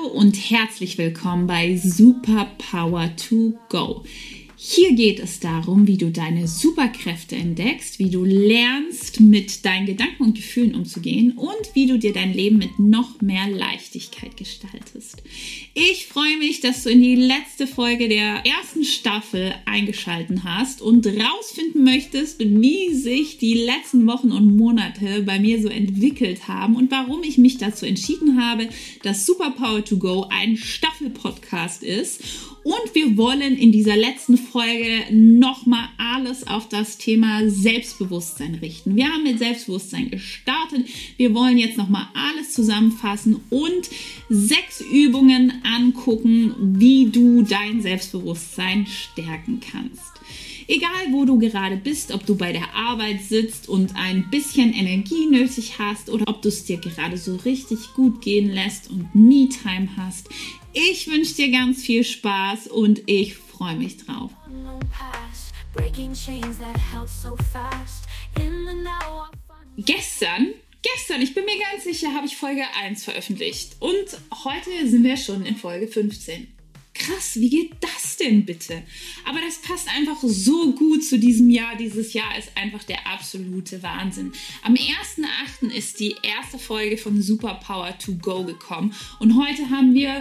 und herzlich willkommen bei Superpower to Go. Hier geht es darum, wie du deine Superkräfte entdeckst, wie du lernst, mit deinen Gedanken und Gefühlen umzugehen und wie du dir dein Leben mit noch mehr Leichtigkeit gestaltest. Ich freue mich, dass du in die letzte Folge der ersten Staffel eingeschaltet hast und rausfinden möchtest, wie sich die letzten Wochen und Monate bei mir so entwickelt haben und warum ich mich dazu entschieden habe, dass Superpower to Go ein Staffel-Podcast ist. Und wir wollen in dieser letzten Folge nochmal alles auf das Thema Selbstbewusstsein richten. Wir haben mit Selbstbewusstsein gestartet. Wir wollen jetzt nochmal alles zusammenfassen und 6 Übungen angucken, wie du dein Selbstbewusstsein stärken kannst. Egal, wo du gerade bist, ob du bei der Arbeit sitzt und ein bisschen Energie nötig hast oder ob du es dir gerade so richtig gut gehen lässt und Me-Time hast. Ich wünsche dir ganz viel Spaß und ich freue mich drauf. Gestern, ich bin mir ganz sicher, habe ich Folge 1 veröffentlicht und heute sind wir schon in Folge 15. Krass, wie geht das denn bitte? Aber das passt einfach so gut zu diesem Jahr. Dieses Jahr ist einfach der absolute Wahnsinn. Am 1.8. ist die erste Folge von Superpower to Go gekommen. Und heute haben wir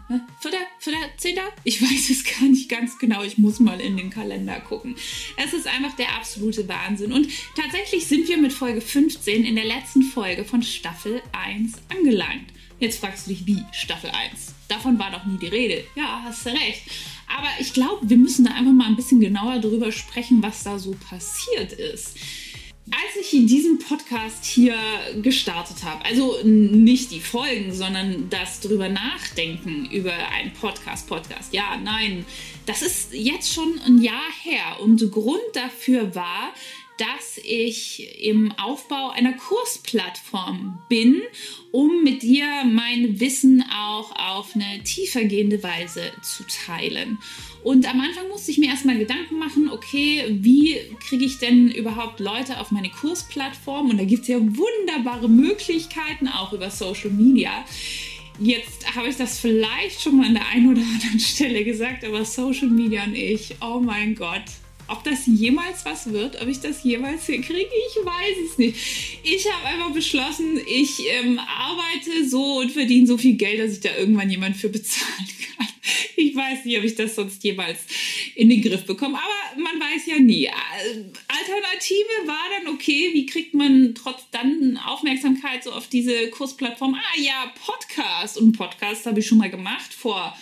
10. Ich weiß es gar nicht ganz genau. Ich muss mal in den Kalender gucken. Es ist einfach der absolute Wahnsinn. Und tatsächlich sind wir mit Folge 15 in der letzten Folge von Staffel 1 angelangt. Jetzt fragst du dich, wie Staffel 1? Davon war doch nie die Rede. Ja, hast du recht. Aber ich glaube, wir müssen da einfach mal ein bisschen genauer drüber sprechen, was da so passiert ist. Als ich diesen Podcast hier gestartet habe, also nicht die Folgen, sondern das drüber nachdenken über einen Podcast, ja, nein, das ist jetzt schon ein Jahr her. Und Grund dafür war, dass ich im Aufbau einer Kursplattform bin, um mit dir mein Wissen auch auf eine tiefergehende Weise zu teilen. Und am Anfang musste ich mir erstmal Gedanken machen, okay, wie kriege ich denn überhaupt Leute auf meine Kursplattform? Und da gibt es ja wunderbare Möglichkeiten, auch über Social Media. Jetzt habe ich das vielleicht schon mal an der einen oder anderen Stelle gesagt, aber Social Media und ich, oh mein Gott. Ob das jemals was wird, ob ich das jemals hinkriege, ich weiß es nicht. Ich habe einfach beschlossen, ich arbeite so und verdiene so viel Geld, dass ich da irgendwann jemand für bezahlen kann. Ich weiß nicht, ob ich das sonst jemals in den Griff bekomme, aber man weiß ja nie. Alternative war dann, okay, wie kriegt man trotz dann Aufmerksamkeit so auf diese Kursplattform? Podcast. Und einen Podcast habe ich schon mal gemacht vor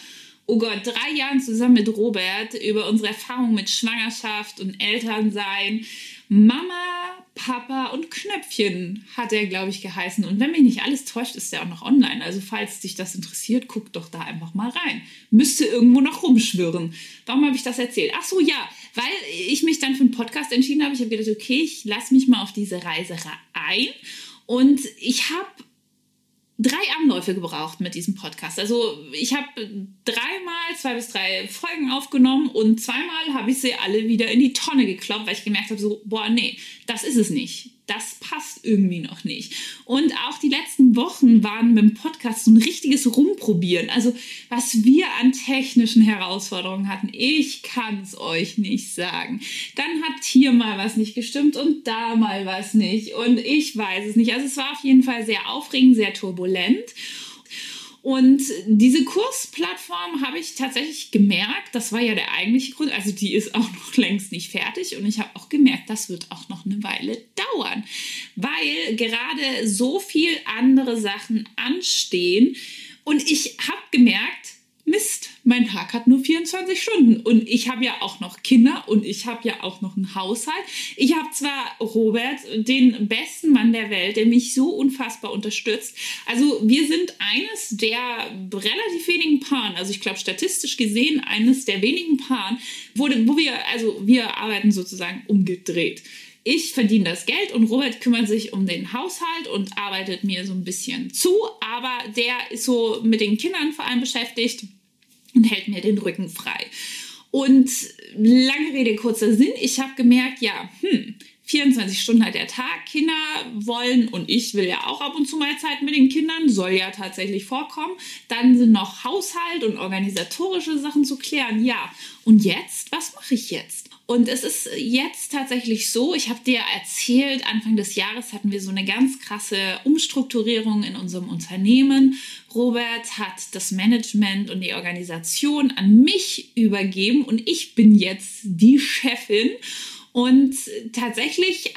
3 Jahren zusammen mit Robert über unsere Erfahrungen mit Schwangerschaft und Elternsein. Mama, Papa und Knöpfchen hat er, glaube ich, geheißen. Und wenn mich nicht alles täuscht, ist der auch noch online. Also falls dich das interessiert, guck doch da einfach mal rein. Müsste irgendwo noch rumschwirren. Warum habe ich das erzählt? Ach so, ja, weil ich mich dann für einen Podcast entschieden habe. Ich habe gedacht, okay, ich lasse mich mal auf diese Reise ein. Und ich habe 3 Anläufe gebraucht mit diesem Podcast. Also ich habe 2 bis 3 Folgen aufgenommen und 2-mal habe ich sie alle wieder in die Tonne gekloppt, weil ich gemerkt habe, so, nee, das ist es nicht. Das passt irgendwie noch nicht. Und auch die letzten Wochen waren mit dem Podcast so ein richtiges Rumprobieren. Also was wir an technischen Herausforderungen hatten, ich kann es euch nicht sagen. Dann hat hier mal was nicht gestimmt und da mal was nicht. Und ich weiß es nicht. Also es war auf jeden Fall sehr aufregend, sehr turbulent. Und diese Kursplattform habe ich tatsächlich gemerkt, das war ja der eigentliche Grund, also die ist auch noch längst nicht fertig und ich habe auch gemerkt, das wird auch noch eine Weile dauern, weil gerade so viel andere Sachen anstehen und ich habe gemerkt, Mist, mein Tag hat nur 24 Stunden und ich habe ja auch noch Kinder und ich habe ja auch noch einen Haushalt. Ich habe zwar Robert, den besten Mann der Welt, der mich so unfassbar unterstützt. Also wir sind eines der relativ wenigen Paaren, also ich glaube statistisch gesehen eines der wenigen Paaren, wo wir arbeiten sozusagen umgedreht. Ich verdiene das Geld und Robert kümmert sich um den Haushalt und arbeitet mir so ein bisschen zu, aber der ist so mit den Kindern vor allem beschäftigt und hält mir den Rücken frei. Und lange Rede, kurzer Sinn, ich habe gemerkt, 24 Stunden hat der Tag, Kinder wollen, und ich will ja auch ab und zu mal Zeit mit den Kindern, soll ja tatsächlich vorkommen. Dann sind noch Haushalt und organisatorische Sachen zu klären. Ja, und jetzt? Was mache ich jetzt? Und es ist jetzt tatsächlich so, ich habe dir erzählt, Anfang des Jahres hatten wir so eine ganz krasse Umstrukturierung in unserem Unternehmen. Robert hat das Management und die Organisation an mich übergeben und ich bin jetzt die Chefin. Und tatsächlich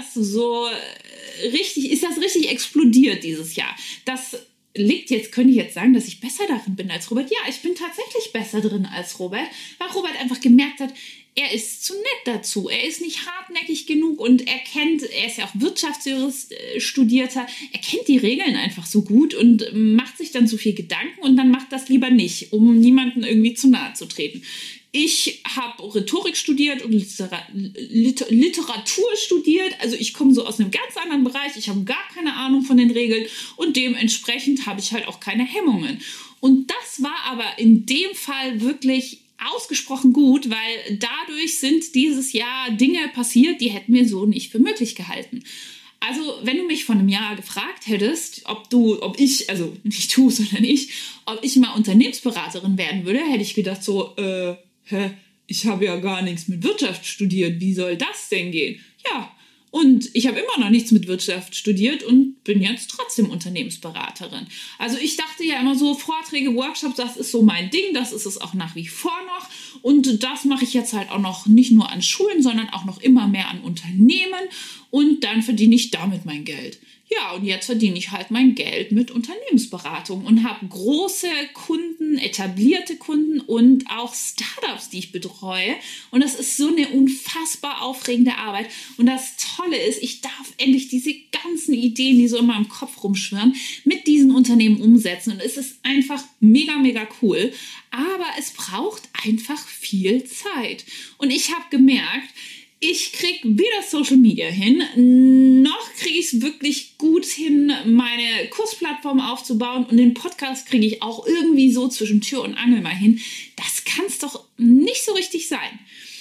ist das richtig explodiert dieses Jahr. Könnte ich jetzt sagen, dass ich besser darin bin als Robert? Ja, ich bin tatsächlich besser drin als Robert, weil Robert einfach gemerkt hat, er ist zu nett dazu. Er ist nicht hartnäckig genug und er ist ja auch Wirtschaftsjurist Studierter, er kennt die Regeln einfach so gut und macht sich dann so viel Gedanken und dann macht das lieber nicht, um niemandem irgendwie zu nahe zu treten. Ich habe Rhetorik studiert und Literatur studiert, also ich komme so aus einem ganz anderen Bereich, ich habe gar keine Ahnung von den Regeln und dementsprechend habe ich halt auch keine Hemmungen. Und das war aber in dem Fall wirklich ausgesprochen gut, weil dadurch sind dieses Jahr Dinge passiert, die hätten wir so nicht für möglich gehalten. Also, wenn du mich vor einem Jahr gefragt hättest, ob ich mal Unternehmensberaterin werden würde, hätte ich gedacht so, ich habe ja gar nichts mit Wirtschaft studiert, wie soll das denn gehen? Ja, und ich habe immer noch nichts mit Wirtschaft studiert und bin jetzt trotzdem Unternehmensberaterin. Also ich dachte ja immer so, Vorträge, Workshops, das ist so mein Ding, das ist es auch nach wie vor noch. Und das mache ich jetzt halt auch noch nicht nur an Schulen, sondern auch noch immer mehr an Unternehmen und dann verdiene ich damit mein Geld. Ja, und jetzt verdiene ich halt mein Geld mit Unternehmensberatung und habe große Kunden, etablierte Kunden und auch Startups, die ich betreue. Und das ist so eine unfassbar aufregende Arbeit. Und das Tolle ist, ich darf endlich diese ganzen Ideen, die so in meinem Kopf rumschwirren, mit diesen Unternehmen umsetzen. Und es ist einfach mega, mega cool. Aber es braucht einfach viel Zeit. Und ich habe gemerkt, ich kriege weder Social Media hin, noch kriege ich es wirklich gut hin, meine Kursplattform aufzubauen und den Podcast kriege ich auch irgendwie so zwischen Tür und Angel mal hin. Das kann es doch nicht so richtig sein.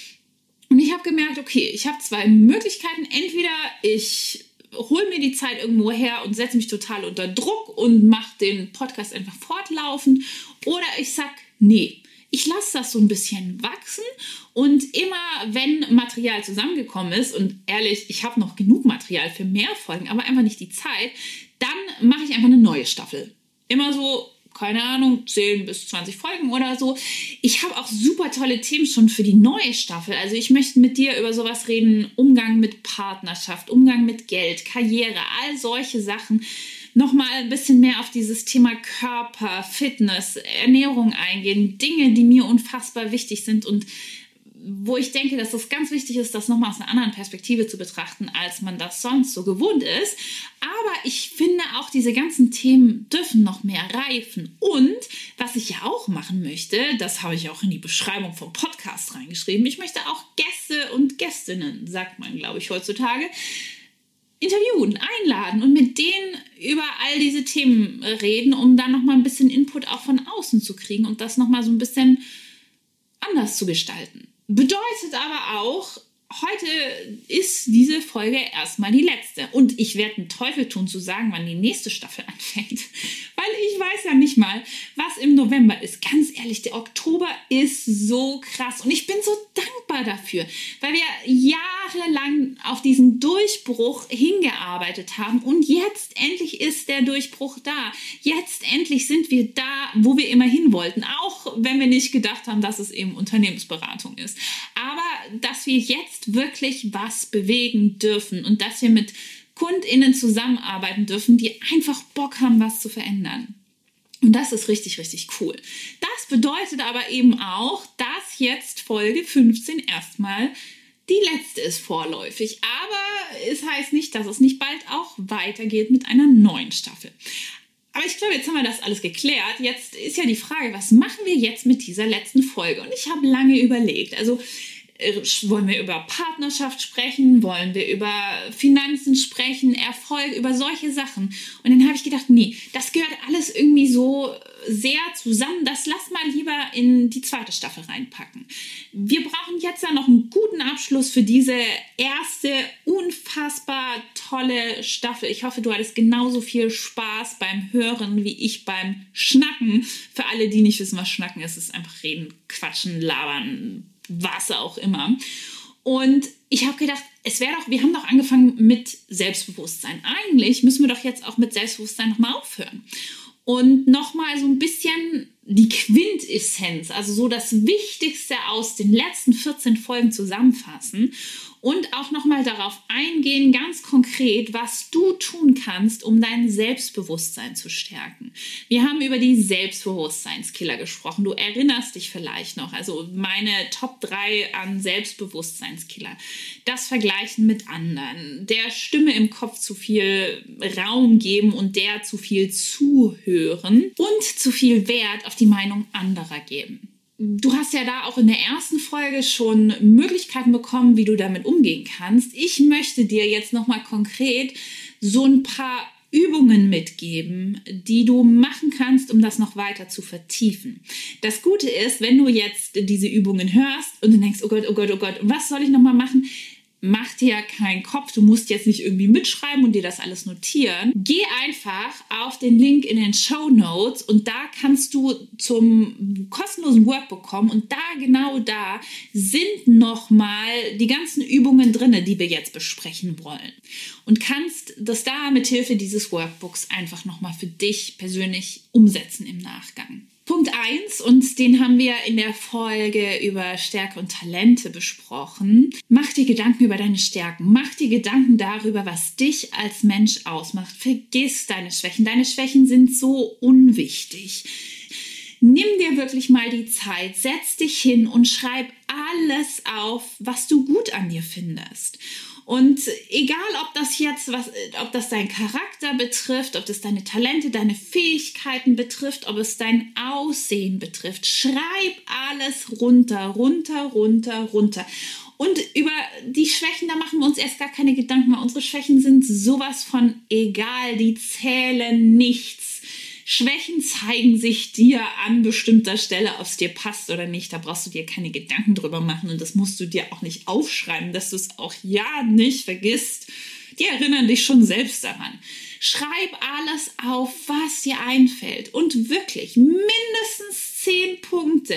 Und ich habe gemerkt, okay, ich habe zwei Möglichkeiten. Entweder ich hole mir die Zeit irgendwo her und setze mich total unter Druck und mache den Podcast einfach fortlaufend, oder ich sag, nee. Ich lasse das so ein bisschen wachsen und immer, wenn Material zusammengekommen ist, und ehrlich, ich habe noch genug Material für mehr Folgen, aber einfach nicht die Zeit, dann mache ich einfach eine neue Staffel. Immer so, keine Ahnung, 10 bis 20 Folgen oder so. Ich habe auch super tolle Themen schon für die neue Staffel. Also ich möchte mit dir über sowas reden, Umgang mit Partnerschaft, Umgang mit Geld, Karriere, all solche Sachen. Nochmal ein bisschen mehr auf dieses Thema Körper, Fitness, Ernährung eingehen. Dinge, die mir unfassbar wichtig sind und wo ich denke, dass es ganz wichtig ist, das nochmal aus einer anderen Perspektive zu betrachten, als man das sonst so gewohnt ist. Aber ich finde auch, diese ganzen Themen dürfen noch mehr reifen. Und was ich ja auch machen möchte, das habe ich auch in die Beschreibung vom Podcast reingeschrieben, ich möchte auch Gäste und Gästinnen, sagt man, glaube ich, heutzutage, interviewen, einladen und mit denen über all diese Themen reden, um dann nochmal ein bisschen Input auch von außen zu kriegen und das nochmal so ein bisschen anders zu gestalten. Bedeutet aber auch, heute ist diese Folge erstmal die letzte. Und ich werde einen Teufel tun zu sagen, wann die nächste Staffel anfängt. Weil ich weiß ja nicht mal, was im November ist. Ganz ehrlich, der Oktober ist so krass. Und ich bin so dankbar dafür, weil wir jahrelang auf diesen Durchbruch hingearbeitet haben. Und jetzt endlich ist der Durchbruch da. Jetzt endlich sind wir da, wo wir immer hin wollten. Auch wenn wir nicht gedacht haben, dass es eben Unternehmensberatung ist. Aber dass wir jetzt wirklich was bewegen dürfen und dass wir mit KundInnen zusammenarbeiten dürfen, die einfach Bock haben, was zu verändern. Und das ist richtig, richtig cool. Das bedeutet aber eben auch, dass jetzt Folge 15 erstmal die letzte ist vorläufig. Aber es heißt nicht, dass es nicht bald auch weitergeht mit einer neuen Staffel. Aber ich glaube, jetzt haben wir das alles geklärt. Jetzt ist ja die Frage, was machen wir jetzt mit dieser letzten Folge? Und ich habe lange überlegt. Also wollen wir über Partnerschaft sprechen? Wollen wir über Finanzen sprechen? Erfolg, über solche Sachen? Und dann habe ich gedacht, nee, das gehört alles irgendwie so sehr zusammen, das lass mal lieber in die zweite Staffel reinpacken. Wir brauchen jetzt ja noch einen guten Abschluss für diese erste unfassbar tolle Staffel. Ich hoffe, du hattest genauso viel Spaß beim Hören wie ich beim Schnacken. Für alle, die nicht wissen, was Schnacken ist, ist einfach reden, quatschen, labern, was auch immer. Und ich habe gedacht, wir haben doch angefangen mit Selbstbewusstsein. Eigentlich müssen wir doch jetzt auch mit Selbstbewusstsein nochmal aufhören. Und nochmal so ein bisschen die Quintessenz, also so das Wichtigste aus den letzten 14 Folgen zusammenfassen und auch nochmal darauf eingehen, ganz konkret, was du tun kannst, um dein Selbstbewusstsein zu stärken. Wir haben über die Selbstbewusstseinskiller gesprochen. Du erinnerst dich vielleicht noch, also meine Top 3 an Selbstbewusstseinskiller. Das Vergleichen mit anderen, der Stimme im Kopf zu viel Raum geben und der zu viel zuhören und zu viel Wert auf die Meinung anderer geben. Du hast ja da auch in der ersten Folge schon Möglichkeiten bekommen, wie du damit umgehen kannst. Ich möchte dir jetzt nochmal konkret so ein paar Übungen mitgeben, die du machen kannst, um das noch weiter zu vertiefen. Das Gute ist, wenn du jetzt diese Übungen hörst und du denkst, oh Gott, oh Gott, oh Gott, was soll ich nochmal machen? Mach dir keinen Kopf, du musst jetzt nicht irgendwie mitschreiben und dir das alles notieren. Geh einfach auf den Link in den Shownotes und da kannst du zum kostenlosen Workbook kommen und genau da sind nochmal die ganzen Übungen drin, die wir jetzt besprechen wollen. Und kannst das da mit Hilfe dieses Workbooks einfach nochmal für dich persönlich umsetzen im Nachgang. Punkt 1, und den haben wir in der Folge über Stärke und Talente besprochen. Mach dir Gedanken über deine Stärken. Mach dir Gedanken darüber, was dich als Mensch ausmacht. Vergiss deine Schwächen. Deine Schwächen sind so unwichtig. Nimm dir wirklich mal die Zeit, setz dich hin und schreib alles auf, was du gut an dir findest. Und egal, ob das deinen Charakter betrifft, ob das deine Talente, deine Fähigkeiten betrifft, ob es dein Aussehen betrifft, schreib alles runter, runter, runter, runter. Und über die Schwächen, da machen wir uns erst gar keine Gedanken mehr. Unsere Schwächen sind sowas von egal, die zählen nichts. Schwächen zeigen sich dir an bestimmter Stelle, ob es dir passt oder nicht. Da brauchst du dir keine Gedanken drüber machen und das musst du dir auch nicht aufschreiben, dass du es auch ja nicht vergisst. Die erinnern dich schon selbst daran. Schreib alles auf, was dir einfällt und wirklich mindestens 10 Punkte.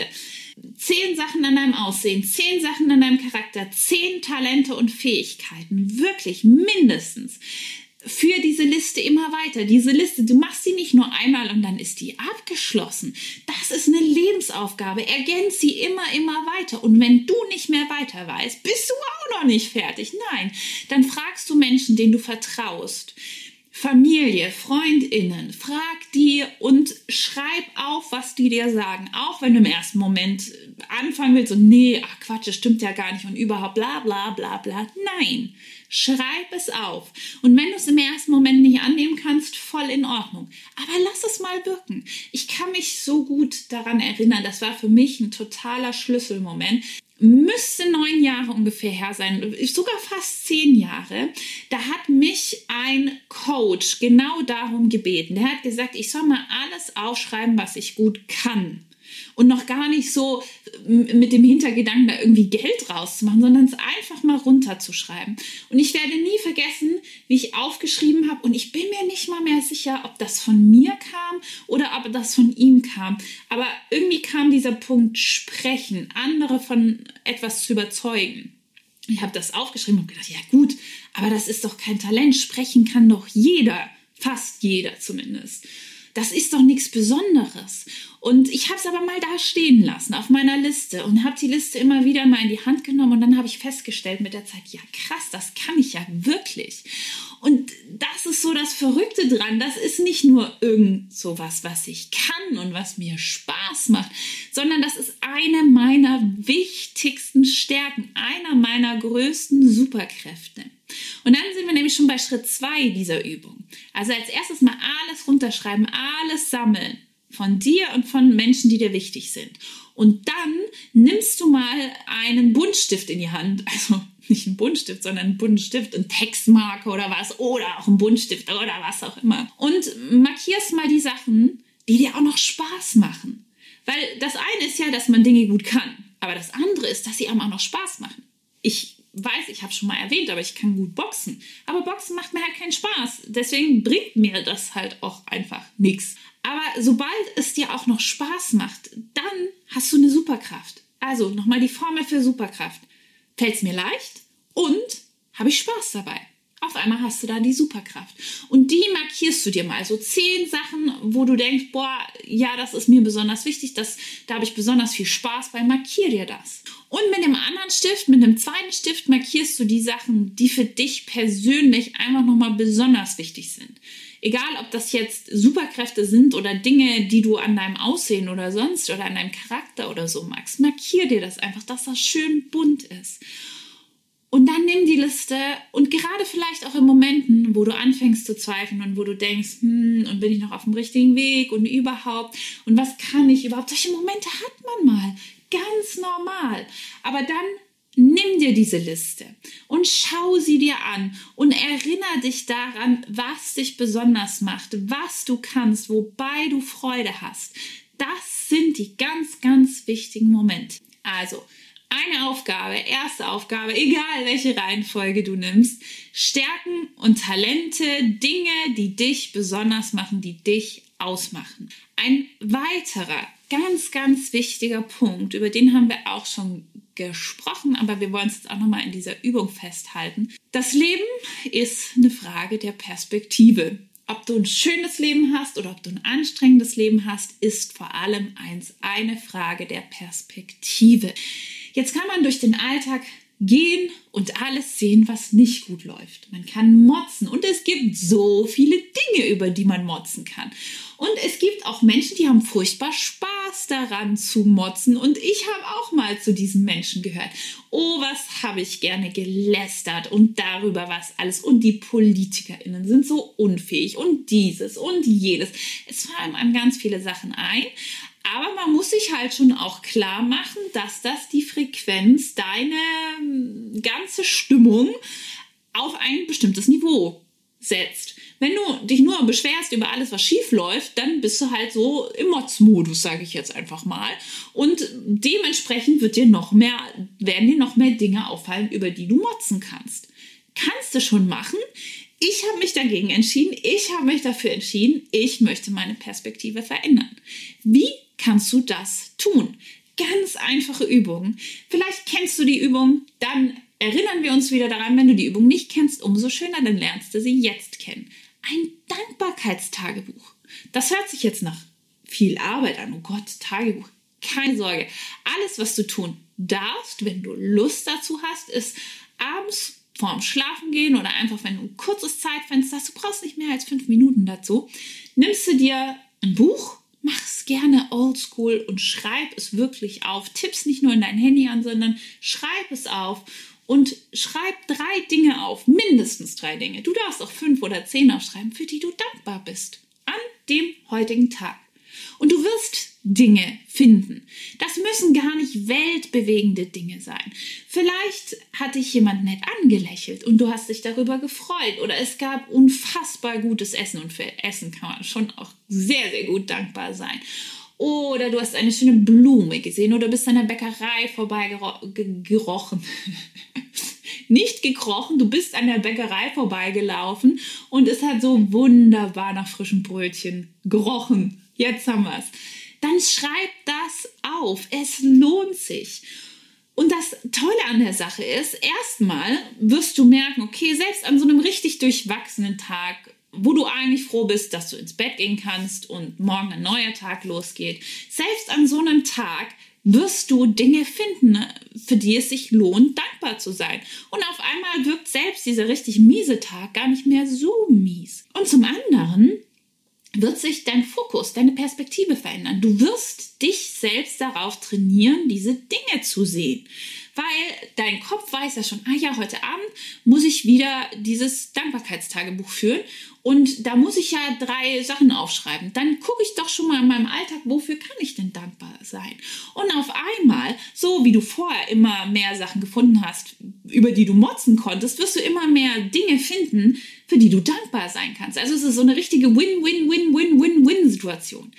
10 Sachen an deinem Aussehen, 10 Sachen an deinem Charakter, 10 Talente und Fähigkeiten. Wirklich mindestens. Für diese Liste immer weiter. Diese Liste, du machst sie nicht nur einmal und dann ist die abgeschlossen. Das ist eine Lebensaufgabe. Ergänz sie immer weiter. Und wenn du nicht mehr weiter weißt, bist du auch noch nicht fertig. Nein, dann fragst du Menschen, denen du vertraust. Familie, FreundInnen, frag die und schreib auf, was die dir sagen. Auch wenn du im ersten Moment anfangen willst und nee, ach Quatsch, das stimmt ja gar nicht und überhaupt bla bla bla bla. Nein, schreib es auf. Und wenn du es im ersten Moment nicht annehmen kannst, voll in Ordnung. Aber lass es mal wirken. Ich kann mich so gut daran erinnern, das war für mich ein totaler Schlüsselmoment. Müsste 9 Jahre ungefähr her sein, sogar fast 10 Jahre. Da hat mich ein Coach genau darum gebeten. Der hat gesagt, ich soll mal alles aufschreiben, was ich gut kann. Und noch gar nicht so mit dem Hintergedanken, da irgendwie Geld rauszumachen, sondern es einfach mal runterzuschreiben. Und ich werde nie vergessen, wie ich aufgeschrieben habe. Und ich bin mir nicht mal mehr sicher, ob das von mir kam oder ob das von ihm kam. Aber irgendwie kam dieser Punkt Sprechen, andere von etwas zu überzeugen. Ich habe das aufgeschrieben und gedacht, ja gut, aber das ist doch kein Talent. Sprechen kann doch jeder, fast jeder zumindest. Das ist doch nichts Besonderes. Und ich habe es aber mal da stehen lassen auf meiner Liste und habe die Liste immer wieder mal in die Hand genommen und dann habe ich festgestellt mit der Zeit, ja krass, das kann ich ja wirklich. Und das ist so das Verrückte dran. Das ist nicht nur irgend sowas, was ich kann und was mir Spaß macht, sondern das ist eine meiner wichtigsten Stärken, einer meiner größten Superkräfte. Und dann sind wir nämlich schon bei Schritt 2 dieser Übung. Also als erstes mal alles runterschreiben, alles sammeln von dir und von Menschen, die dir wichtig sind. Und dann nimmst du mal einen Buntstift in die Hand, also nicht einen Buntstift, sondern einen Buntstift, einen Textmarker oder was, oder auch einen Buntstift oder was auch immer. Und markierst mal die Sachen, die dir auch noch Spaß machen. Weil das eine ist ja, dass man Dinge gut kann, aber das andere ist, dass sie einem auch noch Spaß machen. Ich weiß, ich habe schon mal erwähnt, aber ich kann gut boxen. Aber Boxen macht mir halt keinen Spaß. Deswegen bringt mir das halt auch einfach nichts. Aber sobald es dir auch noch Spaß macht, dann hast du eine Superkraft. Also nochmal die Formel für Superkraft. Fällt es mir leicht und habe ich Spaß dabei. Auf einmal hast du da die Superkraft. Und die markierst du dir mal. So 10 Sachen, wo du denkst, boah, ja, das ist mir besonders wichtig, da habe ich besonders viel Spaß bei, markier dir das. Und mit dem anderen Stift, mit dem zweiten Stift, markierst du die Sachen, die für dich persönlich einfach nochmal besonders wichtig sind. Egal, ob das jetzt Superkräfte sind oder Dinge, die du an deinem Aussehen oder sonst oder an deinem Charakter oder so magst, markier dir das einfach, dass das schön bunt ist. Und dann nimm die Liste und gerade vielleicht auch in Momenten, wo du anfängst zu zweifeln und wo du denkst, und bin ich noch auf dem richtigen Weg und überhaupt und was kann ich überhaupt? Solche Momente hat man mal, ganz normal. Aber dann nimm dir diese Liste und schau sie dir an und erinnere dich daran, was dich besonders macht, was du kannst, wobei du Freude hast. Das sind die ganz, ganz wichtigen Momente. Also, eine Aufgabe, erste Aufgabe, egal welche Reihenfolge du nimmst, Stärken und Talente, Dinge, die dich besonders machen, die dich ausmachen. Ein weiterer, ganz, ganz wichtiger Punkt, über den haben wir auch schon gesprochen, aber wir wollen es jetzt auch nochmal in dieser Übung festhalten. Das Leben ist eine Frage der Perspektive. Ob du ein schönes Leben hast oder ob du ein anstrengendes Leben hast, ist vor allem eine Frage der Perspektive. Jetzt kann man durch den Alltag gehen und alles sehen, was nicht gut läuft. Man kann motzen und es gibt so viele Dinge, über die man motzen kann. Und es gibt auch Menschen, die haben furchtbar Spaß daran zu motzen und ich habe auch mal zu diesen Menschen gehört. Oh, was habe ich gerne gelästert und darüber was alles. Und die PolitikerInnen sind so unfähig und dieses und jedes. Es fallen einem ganz viele Sachen ein. Aber man muss sich halt schon auch klar machen, dass das die Frequenz, deine ganze Stimmung auf ein bestimmtes Niveau setzt. Wenn du dich nur beschwerst über alles, was schief läuft, dann bist du halt so im Mods-Modus, sage ich jetzt einfach mal. Und dementsprechend werden dir noch mehr Dinge auffallen, über die du motzen kannst. Kannst du schon machen. Ich habe mich dagegen entschieden. Ich habe mich dafür entschieden. Ich möchte meine Perspektive verändern. Wie kannst du das tun? Ganz einfache Übungen. Vielleicht kennst du die Übung, dann erinnern wir uns wieder daran. Wenn du die Übung nicht kennst, umso schöner, dann lernst du sie jetzt kennen. Ein Dankbarkeitstagebuch. Das hört sich jetzt nach viel Arbeit an. Oh Gott, Tagebuch. Keine Sorge. Alles, was du tun darfst, wenn du Lust dazu hast, ist abends vorm Schlafengehen oder einfach, wenn du ein kurzes Zeitfenster hast, du brauchst nicht mehr als 5 Minuten dazu, nimmst du dir ein Buch, mach es gerne oldschool und schreib es wirklich auf. Tipp's nicht nur in dein Handy an, sondern schreib es auf und schreib 3 Dinge auf, mindestens 3 Dinge. Du darfst auch 5 oder 10 aufschreiben, für die du dankbar bist an dem heutigen Tag. Und du wirst Dinge finden. Das müssen gar nicht weltbewegende Dinge sein. Vielleicht hat dich jemand nett angelächelt und du hast dich darüber gefreut oder es gab unfassbar gutes Essen und für Essen kann man schon auch sehr, sehr gut dankbar sein. Oder du hast eine schöne Blume gesehen oder bist an der Bäckerei vorbeigerochen. Nicht gekrochen, du bist an der Bäckerei vorbeigelaufen und es hat so wunderbar nach frischem Brötchen gerochen. Jetzt haben wir es. Dann schreib das auf. Es lohnt sich. Und das Tolle an der Sache ist, erstmal wirst du merken, okay, selbst an so einem richtig durchwachsenen Tag, wo du eigentlich froh bist, dass du ins Bett gehen kannst und morgen ein neuer Tag losgeht, selbst an so einem Tag wirst du Dinge finden, für die es sich lohnt, dankbar zu sein. Und auf einmal wirkt selbst dieser richtig miese Tag gar nicht mehr so mies. Und zum anderen wird sich dein Fokus, deine Perspektive verändern. Du wirst dich selbst darauf trainieren, diese Dinge zu sehen. Weil dein Kopf weiß ja schon, heute Abend muss ich wieder dieses Dankbarkeitstagebuch führen und da muss ich ja 3 Sachen aufschreiben. Dann gucke ich doch schon mal in meinem Alltag, wofür kann ich denn dankbar sein? Und auf einmal, so wie du vorher immer mehr Sachen gefunden hast, über die du motzen konntest, wirst du immer mehr Dinge finden, für die du dankbar sein kannst. Also es ist so eine richtige Win-Win-Win-Win-Win-Win-Situation.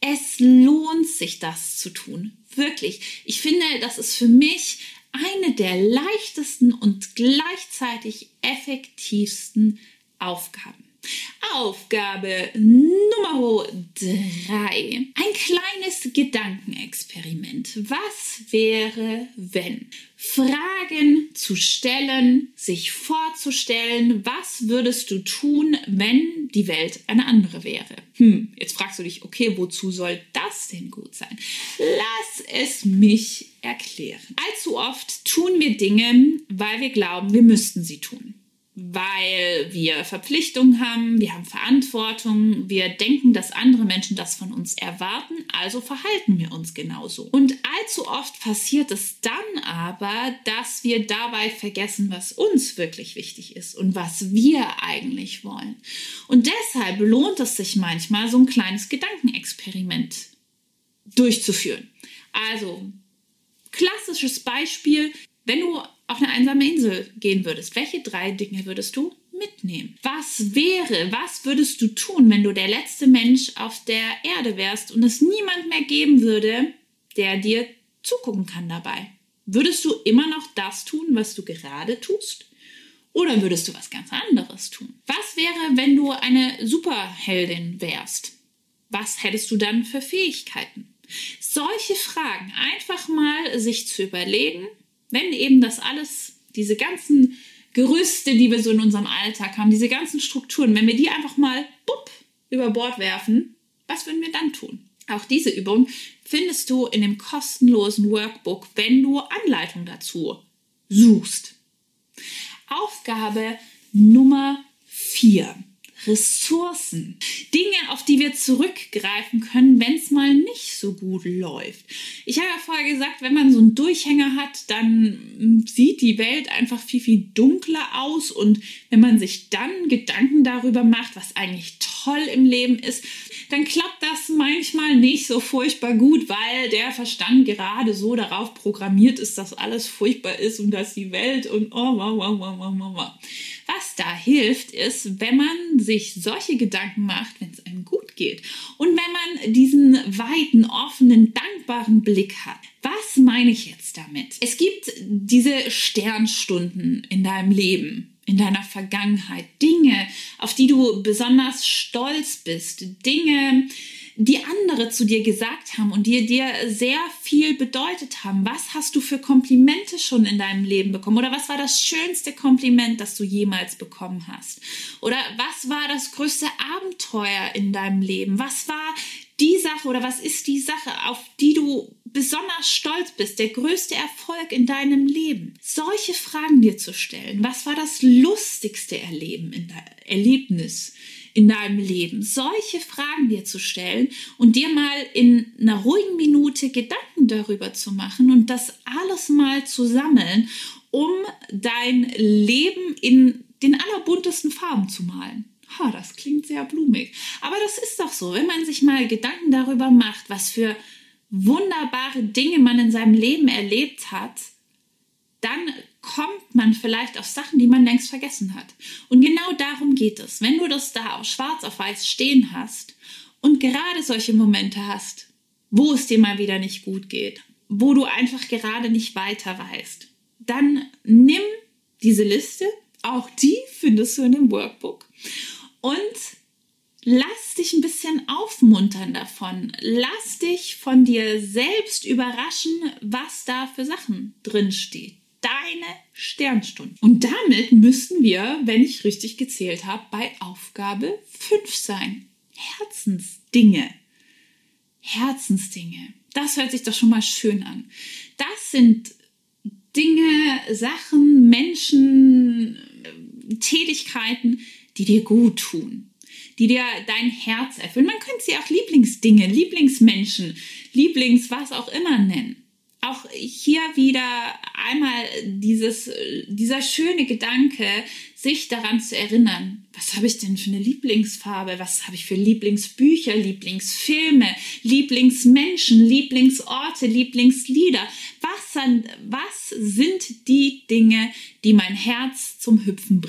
Es lohnt sich, das zu tun. Wirklich. Ich finde, das ist für mich eine der leichtesten und gleichzeitig effektivsten Aufgaben. Aufgabe Nummer 3. Ein kleines Gedankenexperiment. Was wäre, wenn? Fragen zu stellen, sich vorzustellen, was würdest du tun, wenn die Welt eine andere wäre? Jetzt fragst du dich, okay, wozu soll das denn gut sein? Lass es mich erklären. Allzu oft tun wir Dinge, weil wir glauben, wir müssten sie tun. Weil wir Verpflichtungen haben, wir haben Verantwortung, wir denken, dass andere Menschen das von uns erwarten, also verhalten wir uns genauso. Und allzu oft passiert es dann aber, dass wir dabei vergessen, was uns wirklich wichtig ist und was wir eigentlich wollen. Und deshalb lohnt es sich manchmal, so ein kleines Gedankenexperiment durchzuführen. Also, klassisches Beispiel, wenn du auf eine einsame Insel gehen würdest, welche 3 Dinge würdest du mitnehmen? Was würdest du tun, wenn du der letzte Mensch auf der Erde wärst und es niemand mehr geben würde, der dir zugucken kann dabei? Würdest du immer noch das tun, was du gerade tust? Oder würdest du was ganz anderes tun? Was wäre, wenn du eine Superheldin wärst? Was hättest du dann für Fähigkeiten? Solche Fragen einfach mal sich zu überlegen, wenn eben das alles, diese ganzen Gerüste, die wir so in unserem Alltag haben, diese ganzen Strukturen, wenn wir die einfach mal über Bord werfen, was würden wir dann tun? Auch diese Übung findest du in dem kostenlosen Workbook, wenn du Anleitung dazu suchst. Aufgabe Nummer 4. Ressourcen. Dinge, auf die wir zurückgreifen können, wenn es mal nicht so gut läuft. Ich habe ja vorher gesagt, wenn man so einen Durchhänger hat, dann sieht die Welt einfach viel, viel dunkler aus. Und wenn man sich dann Gedanken darüber macht, was eigentlich toll im Leben ist, dann klappt das manchmal nicht so furchtbar gut, weil der Verstand gerade so darauf programmiert ist, dass alles furchtbar ist und dass die Welt und Was da hilft, ist, wenn man sich solche Gedanken macht, wenn es einem gut geht und wenn man diesen weiten, offenen, dankbaren Blick hat. Was meine ich jetzt damit? Es gibt diese Sternstunden in deinem Leben, in deiner Vergangenheit, Dinge, auf die du besonders stolz bist, Dinge, die andere zu dir gesagt haben und die dir sehr viel bedeutet haben. Was hast du für Komplimente schon in deinem Leben bekommen? Oder was war das schönste Kompliment, das du jemals bekommen hast? Oder was war das größte Abenteuer in deinem Leben? Was war die Sache oder was ist die Sache, auf die du besonders stolz bist, der größte Erfolg in deinem Leben? Solche Fragen dir zu stellen. Was war das lustigste Erlebnis in deinem Leben? Solche Fragen dir zu stellen und dir mal in einer ruhigen Minute Gedanken darüber zu machen und das alles mal zu sammeln, um dein Leben in den allerbuntesten Farben zu malen. Das klingt sehr blumig. Aber das ist doch so, wenn man sich mal Gedanken darüber macht, was für wunderbare Dinge man in seinem Leben erlebt hat, dann kommt man vielleicht auf Sachen, die man längst vergessen hat. Und genau darum geht es. Wenn du das da auch schwarz auf weiß stehen hast und gerade solche Momente hast, wo es dir mal wieder nicht gut geht, wo du einfach gerade nicht weiter weißt, dann nimm diese Liste, auch die findest du in dem Workbook, und lass dich ein bisschen aufmuntern davon. Lass dich von dir selbst überraschen, was da für Sachen drin steht. Deine Sternstunden. Und damit müssten wir, wenn ich richtig gezählt habe, bei Aufgabe 5 sein. Herzensdinge. Das hört sich doch schon mal schön an. Das sind Dinge, Sachen, Menschen, Tätigkeiten, die dir gut tun, die dir dein Herz erfüllen. Man könnte sie auch Lieblingsdinge, Lieblingsmenschen, was auch immer nennen. Auch hier wieder einmal dieser schöne Gedanke, sich daran zu erinnern, was habe ich denn für eine Lieblingsfarbe, was habe ich für Lieblingsbücher, Lieblingsfilme, Lieblingsmenschen, Lieblingsorte, Lieblingslieder. Was sind die Dinge, die mein Herz zum Hüpfen bringen?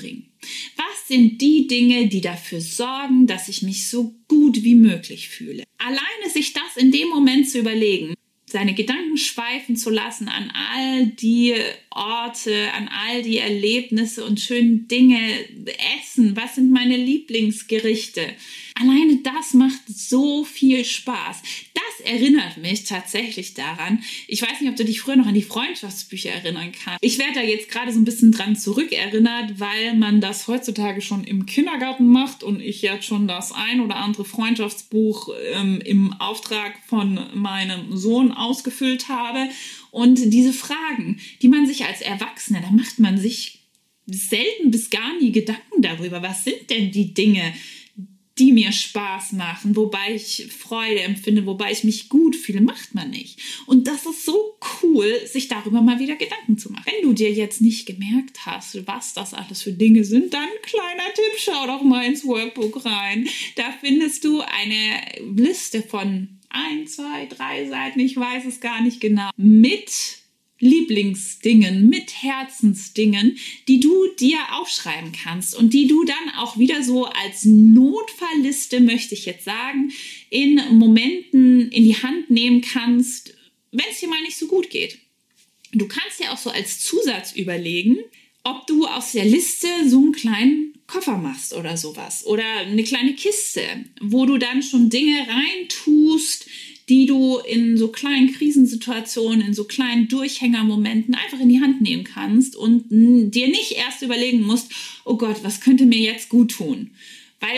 Was sind die Dinge, die dafür sorgen, dass ich mich so gut wie möglich fühle? Alleine sich das in dem Moment zu überlegen, seine Gedanken schweifen zu lassen an all die Orte, an all die Erlebnisse und schönen Dinge, Essen, was sind meine Lieblingsgerichte. Alleine das macht so viel Spaß. Das erinnert mich tatsächlich daran. Ich weiß nicht, ob du dich früher noch an die Freundschaftsbücher erinnern kannst. Ich werde da jetzt gerade so ein bisschen dran zurückerinnert, weil man das heutzutage schon im Kindergarten macht und ich jetzt schon das ein oder andere Freundschaftsbuch im Auftrag von meinem Sohn ausgefüllt habe. Und diese Fragen, die man sich als Erwachsener, da macht man sich selten bis gar nie Gedanken darüber. Was sind denn die Dinge, die mir Spaß machen, wobei ich Freude empfinde, wobei ich mich gut fühle, macht man nicht. Und das ist so cool, sich darüber mal wieder Gedanken zu machen. Wenn du dir jetzt nicht gemerkt hast, was das alles für Dinge sind, dann kleiner Tipp, schau doch mal ins Workbook rein. Da findest du eine Liste von 1, 2, 3 Seiten, ich weiß es gar nicht genau, mit Lieblingsdingen, mit Herzensdingen, die du dir aufschreiben kannst und die du dann auch wieder so als Notfallliste, möchte ich jetzt sagen, in Momenten in die Hand nehmen kannst, wenn es dir mal nicht so gut geht. Du kannst dir auch so als Zusatz überlegen, ob du aus der Liste so einen kleinen Koffer machst oder sowas oder eine kleine Kiste, wo du dann schon Dinge reintust, die du in so kleinen Krisensituationen, in so kleinen Durchhängermomenten einfach in die Hand nehmen kannst und dir nicht erst überlegen musst, oh Gott, was könnte mir jetzt gut tun? Weil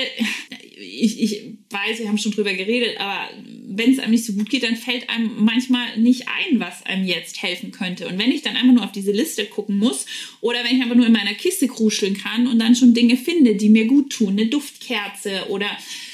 ich weiß, wir haben schon drüber geredet, aber wenn es einem nicht so gut geht, dann fällt einem manchmal nicht ein, was einem jetzt helfen könnte. Und wenn ich dann einfach nur auf diese Liste gucken muss oder wenn ich einfach nur in meiner Kiste kruscheln kann und dann schon Dinge finde, die mir gut tun, eine Duftkerze oder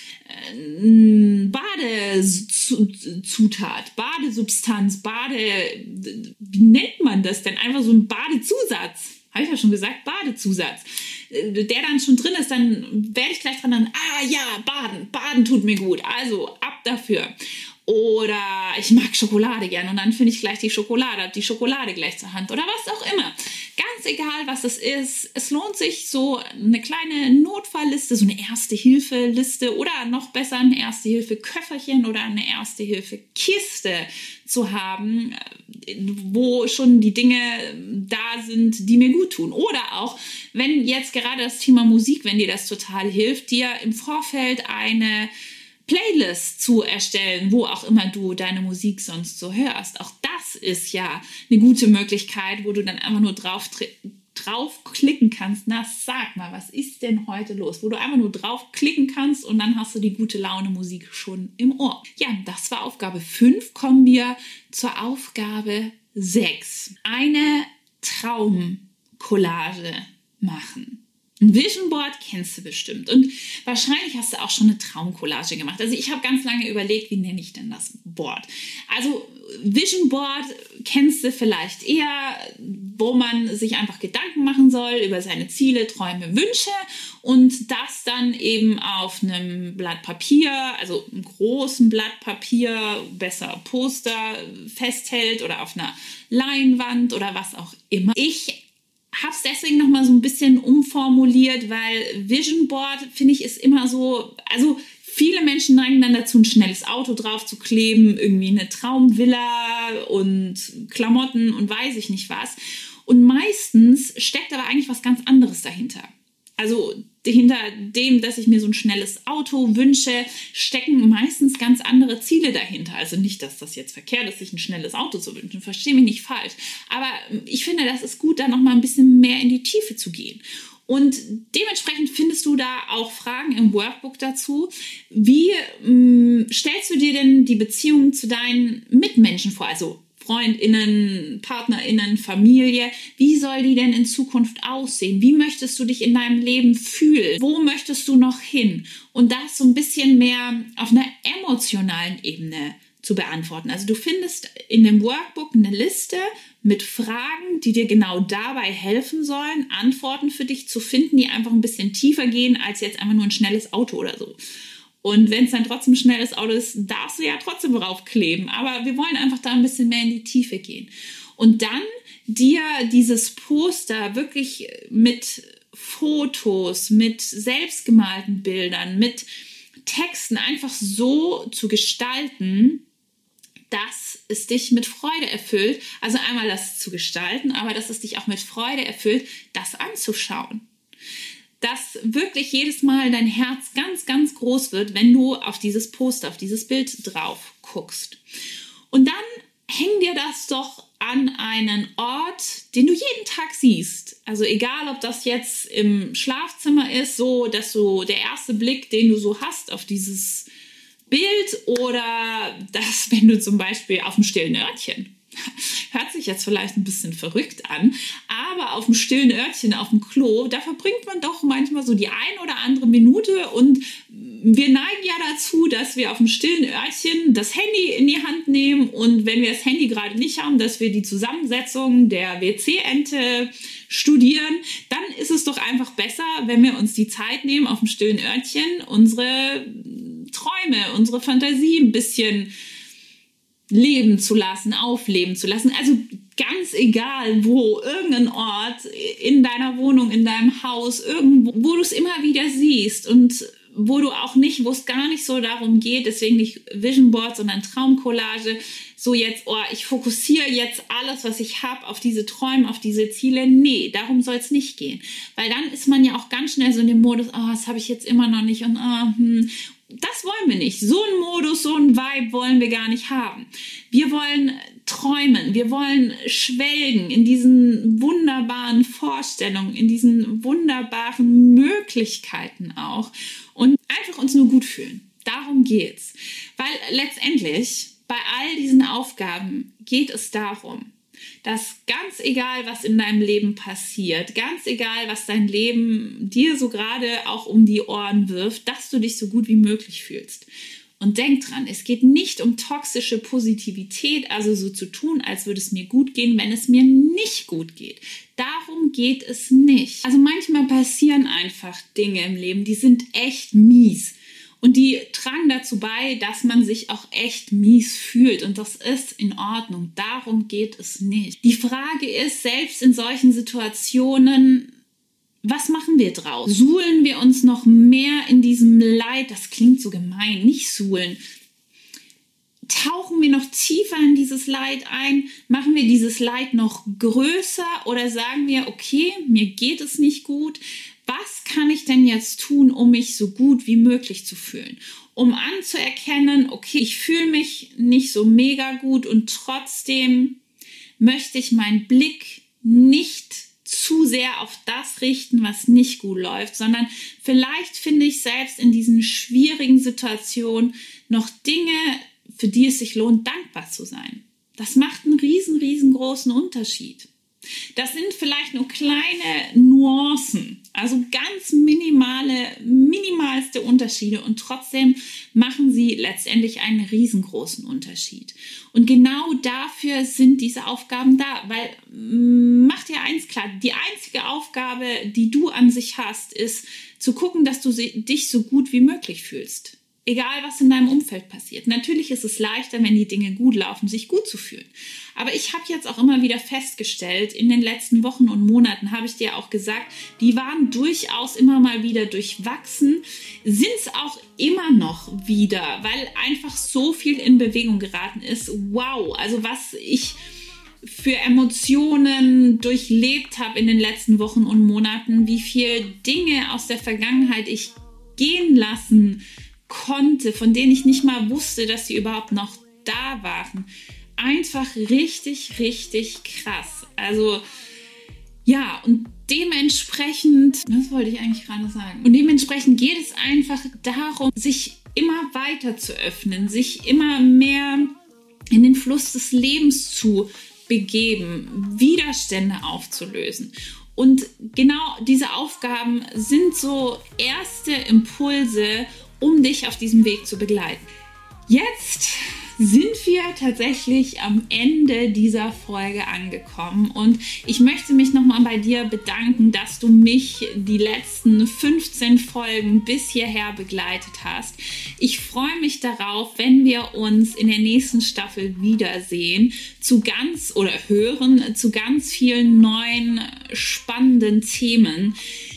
Badezutat, Badesubstanz, wie nennt man das denn? Einfach so ein Badezusatz. Habe ich ja schon gesagt, Badezusatz. Der dann schon drin ist, dann werde ich gleich dran dann, Baden tut mir gut, also ab dafür. Oder ich mag Schokolade gern und dann finde ich gleich die Schokolade gleich zur Hand oder was auch immer. Ganz egal, was es ist, es lohnt sich, so eine kleine Notfallliste, so eine Erste-Hilfe-Liste oder noch besser ein Erste-Hilfe-Köfferchen oder eine Erste-Hilfe-Kiste zu haben, wo schon die Dinge da sind, die mir gut tun. Oder auch, wenn jetzt gerade das Thema Musik, wenn dir das total hilft, dir im Vorfeld eine Playlist zu erstellen, wo auch immer du deine Musik sonst so hörst. Auch das ist ja eine gute Möglichkeit, wo du dann einfach nur draufklicken kannst. Na, sag mal, was ist denn heute los? Wo du einfach nur draufklicken kannst und dann hast du die gute Laune Musik schon im Ohr. Ja, das war Aufgabe 5. Kommen wir zur Aufgabe 6. Eine Traumcollage machen. Ein Vision Board kennst du bestimmt und wahrscheinlich hast du auch schon eine Traumcollage gemacht. Also ich habe ganz lange überlegt, wie nenne ich denn das Board? Also Vision Board kennst du vielleicht eher, wo man sich einfach Gedanken machen soll über seine Ziele, Träume, Wünsche und das dann eben auf einem Blatt Papier, also einem großen Blatt Papier, besser Poster festhält oder auf einer Leinwand oder was auch immer. Ich habe es deswegen nochmal so ein bisschen umformuliert, weil Vision Board, finde ich, ist immer so, also viele Menschen neigen dann dazu, ein schnelles Auto drauf zu kleben, irgendwie eine Traumvilla und Klamotten und weiß ich nicht was. Und meistens steckt aber eigentlich was ganz anderes dahinter. Also hinter dem, dass ich mir so ein schnelles Auto wünsche, stecken meistens ganz andere Ziele dahinter. Also nicht, dass das jetzt verkehrt ist, sich ein schnelles Auto zu wünschen. Verstehe mich nicht falsch. Aber ich finde, das ist gut, da noch mal ein bisschen mehr in die Tiefe zu gehen. Und dementsprechend findest du da auch Fragen im Workbook dazu. Wie stellst du dir denn die Beziehung zu deinen Mitmenschen vor? Also FreundInnen, PartnerInnen, Familie. Wie soll die denn in Zukunft aussehen? Wie möchtest du dich in deinem Leben fühlen? Wo möchtest du noch hin? Und das so ein bisschen mehr auf einer emotionalen Ebene zu beantworten. Also du findest in dem Workbook eine Liste mit Fragen, die dir genau dabei helfen sollen, Antworten für dich zu finden, die einfach ein bisschen tiefer gehen als jetzt einfach nur ein schnelles Auto oder so. Und wenn es dann trotzdem ein schnelles Auto ist, darfst du ja trotzdem draufkleben. Aber wir wollen einfach da ein bisschen mehr in die Tiefe gehen. Und dann dir dieses Poster wirklich mit Fotos, mit selbstgemalten Bildern, mit Texten einfach so zu gestalten, dass es dich mit Freude erfüllt. Also einmal das zu gestalten, aber dass es dich auch mit Freude erfüllt, das anzuschauen. Dass wirklich jedes Mal dein Herz ganz, ganz groß wird, wenn du auf dieses Poster, auf dieses Bild drauf guckst. Und dann häng dir das doch an einen Ort, den du jeden Tag siehst. Also egal, ob das jetzt im Schlafzimmer ist, so dass so der erste Blick, den du so hast auf dieses Bild, oder das, wenn du zum Beispiel auf dem stillen Örtchen, hört sich jetzt vielleicht ein bisschen verrückt an, aber auf dem stillen Örtchen, auf dem Klo, da verbringt man doch manchmal so die ein oder andere Minute, und wir neigen ja dazu, dass wir auf dem stillen Örtchen das Handy in die Hand nehmen, und wenn wir das Handy gerade nicht haben, dass wir die Zusammensetzung der WC-Ente studieren, dann ist es doch einfach besser, wenn wir uns die Zeit nehmen, auf dem stillen Örtchen unsere Träume, unsere Fantasie ein bisschen leben zu lassen, aufleben zu lassen. Also ganz egal wo, irgendein Ort in deiner Wohnung, in deinem Haus, irgendwo, wo du es immer wieder siehst und wo du auch nicht, wo es gar nicht so darum geht, deswegen nicht Vision Board, sondern Traumcollage, so jetzt, ich fokussiere jetzt alles, was ich habe, auf diese Träume, auf diese Ziele. Nee, darum soll es nicht gehen. Weil dann ist man ja auch ganz schnell so in dem Modus, das habe ich jetzt immer noch nicht, und das wollen wir nicht. So einen Modus, so einen Vibe wollen wir gar nicht haben. Wir wollen träumen, wir wollen schwelgen in diesen wunderbaren Vorstellungen, in diesen wunderbaren Möglichkeiten auch und einfach uns nur gut fühlen. Darum geht's. Weil letztendlich bei all diesen Aufgaben geht es darum, dass ganz egal, was in deinem Leben passiert, ganz egal, was dein Leben dir so gerade auch um die Ohren wirft, dass du dich so gut wie möglich fühlst. Und denk dran, es geht nicht um toxische Positivität, also so zu tun, als würde es mir gut gehen, wenn es mir nicht gut geht. Darum geht es nicht. Also manchmal passieren einfach Dinge im Leben, die sind echt mies. Und die tragen dazu bei, dass man sich auch echt mies fühlt. Und das ist in Ordnung. Darum geht es nicht. Die Frage ist, selbst in solchen Situationen, was machen wir draus? Suhlen wir uns noch mehr in diesem Leid? Das klingt so gemein, nicht suhlen. Tauchen wir noch tiefer in dieses Leid ein? Machen wir dieses Leid noch größer? Oder sagen wir, okay, mir geht es nicht gut. Was kann ich denn jetzt tun, um mich so gut wie möglich zu fühlen? Um anzuerkennen, okay, ich fühle mich nicht so mega gut, und trotzdem möchte ich meinen Blick nicht zu sehr auf das richten, was nicht gut läuft, sondern vielleicht finde ich selbst in diesen schwierigen Situationen noch Dinge, für die es sich lohnt, dankbar zu sein. Das macht einen riesengroßen Unterschied. Das sind vielleicht nur kleine Nuancen, also ganz minimalste Unterschiede, und trotzdem machen sie letztendlich einen riesengroßen Unterschied. Und genau dafür sind diese Aufgaben da, weil mach dir eins klar, die einzige Aufgabe, die du an sich hast, ist zu gucken, dass du dich so gut wie möglich fühlst. Egal, was in deinem Umfeld passiert. Natürlich ist es leichter, wenn die Dinge gut laufen, sich gut zu fühlen. Aber ich habe jetzt auch immer wieder festgestellt, in den letzten Wochen und Monaten, habe ich dir auch gesagt, die waren durchaus immer mal wieder durchwachsen, sind es auch immer noch wieder, weil einfach so viel in Bewegung geraten ist. Wow, also was ich für Emotionen durchlebt habe in den letzten Wochen und Monaten, wie viele Dinge aus der Vergangenheit ich gehen lassen konnte, von denen ich nicht mal wusste, dass sie überhaupt noch da waren. Einfach richtig krass. Also ja, und dementsprechend, was wollte ich eigentlich gerade sagen? Und dementsprechend geht es einfach darum, sich immer weiter zu öffnen, sich immer mehr in den Fluss des Lebens zu begeben, Widerstände aufzulösen. Und genau diese Aufgaben sind so erste Impulse, um dich auf diesem Weg zu begleiten. Jetzt sind wir tatsächlich am Ende dieser Folge angekommen, und ich möchte mich nochmal bei dir bedanken, dass du mich die letzten 15 Folgen bis hierher begleitet hast. Ich freue mich darauf, wenn wir uns in der nächsten Staffel wiedersehen, zu ganz vielen neuen spannenden Themen,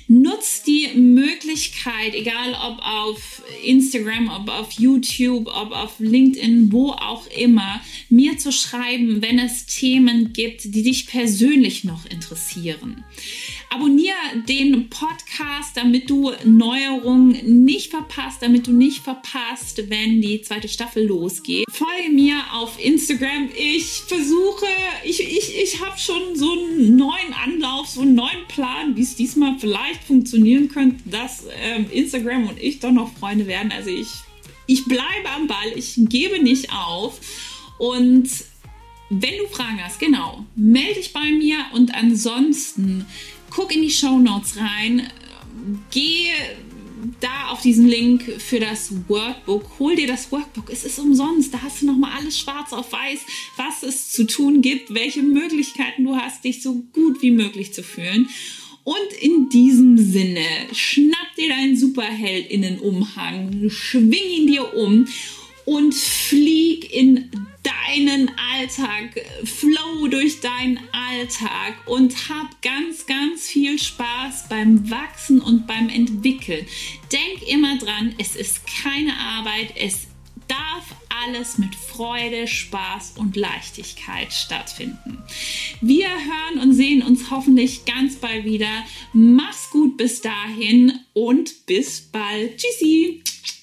Nutz die Möglichkeit, egal ob auf Instagram, ob auf YouTube, ob auf LinkedIn, wo auch immer, mir zu schreiben, wenn es Themen gibt, die dich persönlich noch interessieren. Abonniere den Podcast, damit du Neuerungen nicht verpasst, damit du nicht verpasst, wenn die zweite Staffel losgeht. Folge mir auf Instagram. Ich habe schon so einen neuen Anlauf, so einen neuen Plan, wie es diesmal vielleicht funktionieren könnte, dass Instagram und ich doch noch Freunde werden. Also ich bleibe am Ball, ich gebe nicht auf. Und wenn du Fragen hast, genau, melde dich bei mir und ansonsten guck in die Shownotes rein, geh da auf diesen Link für das Workbook, hol dir das Workbook, es ist umsonst, da hast du nochmal alles schwarz auf weiß, was es zu tun gibt, welche Möglichkeiten du hast, dich so gut wie möglich zu fühlen. Und in diesem Sinne, schnapp dir deinen SuperheldInnen-Umhang, schwing ihn dir um und flieg in deinen Alltag, flow durch deinen Alltag und hab ganz, ganz viel Spaß beim Wachsen und beim Entwickeln. Denk immer dran, es ist keine Arbeit, es darf alles mit Freude, Spaß und Leichtigkeit stattfinden. Wir hören und sehen uns hoffentlich ganz bald wieder. Mach's gut bis dahin und bis bald. Tschüssi!